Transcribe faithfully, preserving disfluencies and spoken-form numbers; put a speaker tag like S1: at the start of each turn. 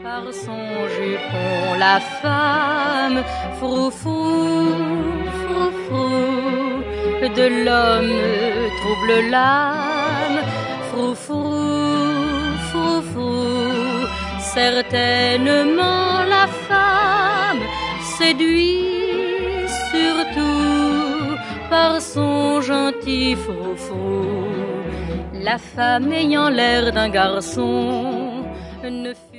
S1: Par son jupon, la femme, frou-frou, frou-frou, de l'homme trouble l'âme, frou-frou, frou-frou, certainement la femme séduit surtout par son gentil frou-frou. La femme ayant l'air d'un garçon ne fut